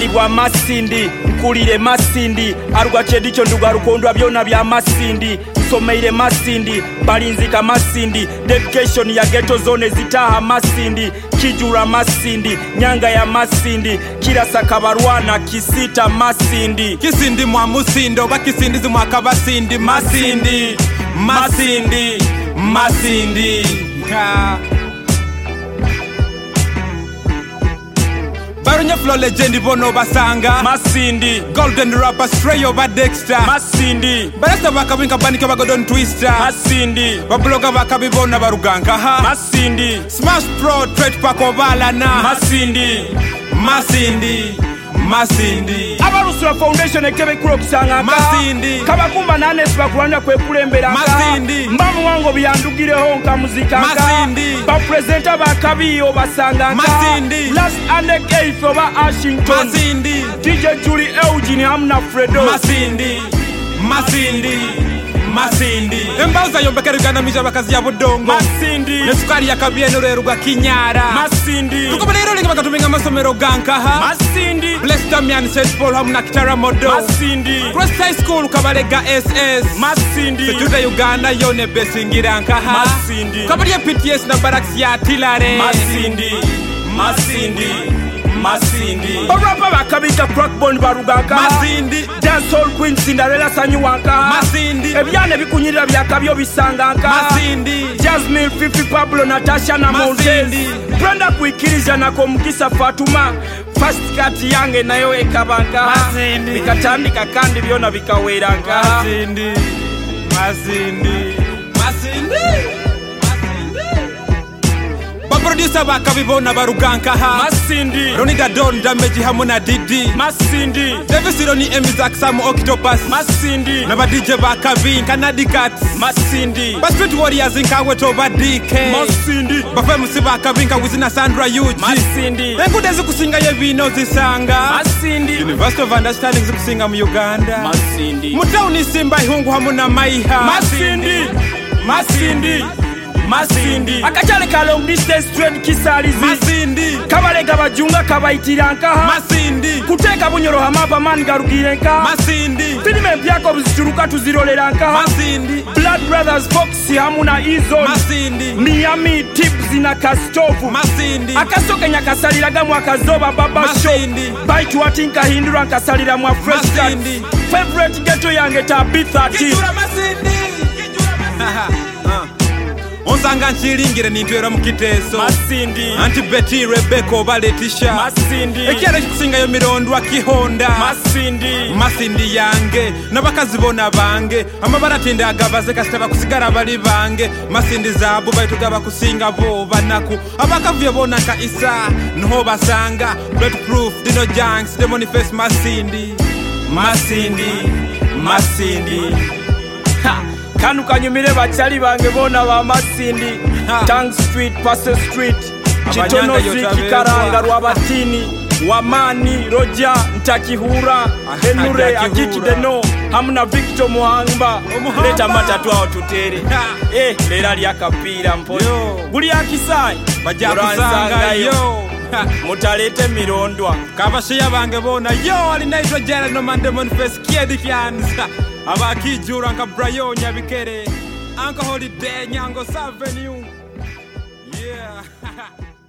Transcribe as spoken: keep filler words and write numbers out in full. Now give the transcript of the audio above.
nazalibwa Masindi nkulire Masindi aruga chedicho nduga rukondwa byona bya Masindi someire Masindi balinzika Masindi dedication ya ghetto zone zitaha Masindi kijura Masindi nyanga ya Masindi kila sakabarwana kisita Masindi kisindi mwa musindo bakisindizi mwa kabasindi Masindi Masindi Masindi ha. Barunya flow legend bono basanga Masindi golden rapper stray over Dexter Masindi barasta bakabinka banika bagodon twister Masindi babloga bakabibona baruganka ha Masindi smash pro trade pakobala na Masindi Masindi Masindi abarusura foundation ekebe kuro kisanga Masindi kabakumba nane sibakulanya kwe kulembera Masindi mbamu wango byandugireho nka muzika Masindi ba presenter bakabiyo basanga Masindi last and eighth over Washington Masindi D J Julie Eugene hamna Fredo Masindi Masindi Masindi Embaza yombekera Uganda mija bakazi ya budongo Masindi nesukari ya kabieno reruga kinyara Masindi tukobalero linga bakatuminga masomero ganka ha Masindi Blessed Damian Saint Paul hamna kitara modo Masindi Cross High School kabalega S S Masindi Sejuda Uganda yone besingira nka ha Masindi kabaliya P T S na barracks ya Tilare Masindi Masindi Masindi Barapa bakabita crackbone barugaka Masindi Dancehall Queen Cinderella Sanyuwanka Masindi ebyane bikunyirira byakabyo bisanganka Masindi Jasmine Fifi Pablo Natasha na Moses Brenda kuikiriza na komkisa Fatuma First cut yange nayo ekabanka Masindi bikatandika kandi byona bikaweranka Masindi Masindi Masindi Producer bakabibona baruganka ha Masindi Roni da Don Damage hamuna Didi Masindi Davis Roni Emizak Samu Octopus Masindi Naba D J bakabinka Nadikat Masindi Ba Street Warriors inkawe toba D K Masindi Bafe musi bakabinka wizina Sandra Yuji Masindi Enkude zikusinga yebino zisanga Masindi University of Understanding zikusinga mu Uganda Masindi Mutauni Simba ihungu hamuna Maiha Masindi Masindi Masindi akachale ka long distance trade kisalizi Masindi kabalega bajunga kabaitiranka Masindi kuteka bunyoro hamapa man garugirenka Masindi filime byako bizichuruka tuziroleranka Masindi Blood Brothers Fox hamuna Izon Masindi Miami Tips na Kastofu Masindi akasoka nyakasalira mu akazoba baba show Masindi bite watinka hindura nkasalira mu fresh Masindi favorite ghetto yange ta B thirteen Kijura Masindi Kijura Masindi Onsanga nchilingire nintwera mukiteso Masindi Anti Betty Rebecca obaletisha Masindi ekyara kikusinga yo mirondwa kihonda Masindi Masindi yange nabakazibona bange amabaratinda agabaze kasitaba kusigara bali bange Masindi zabu baituga bakusinga bo banaku abakavye bona ka isa nho basanga bulletproof dino janks demoni face Masindi Masindi Masindi ha kanu kanyumire bachali bange bona ba Masindi Tang Street Pastor Street Chitono Street Karanga Rwabatini Wamani Roja Ntakihura Enure Akiki Deno hamuna Victor Muhamba leta matatu ao tutere eh lera lya kapira mpoyo guli akisai baja kusanga yo mutalete mirondwa kabashiya bange bona yo alinaitwa Jera no Mandemon Face Kid Kyanza abakijura nka Brayo Nyabikere Uncle Holiday Nyango Avenue yeah